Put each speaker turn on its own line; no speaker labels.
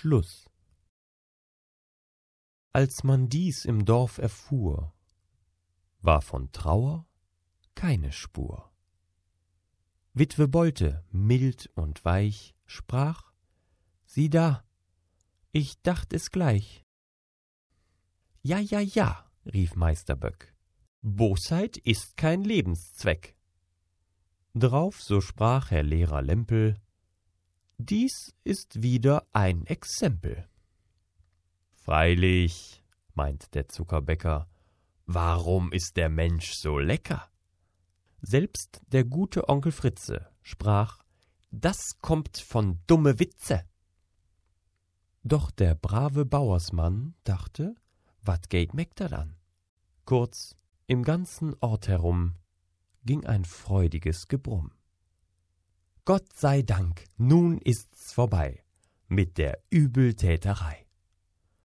Schluss. Als man dies im Dorf erfuhr, war von Trauer keine Spur. Witwe Bolte, mild und weich, sprach: »Sieh da, ich dacht es gleich.« »Ja, ja, ja«, rief Meister Böck, »Bosheit ist kein Lebenszweck.« Drauf so sprach Herr Lehrer Lempel: »Dies ist wieder ein Exempel.« »Freilich«, meint der Zuckerbäcker, »warum ist der Mensch so lecker?« Selbst der gute Onkel Fritze sprach: »Das kommt von dumme Witze.« Doch der brave Bauersmann dachte: »Wat geht mich dat an?« Kurz, im ganzen Ort herum ging ein freudiges Gebrumm. Gott sei Dank, nun ist's vorbei mit der Übeltäterei.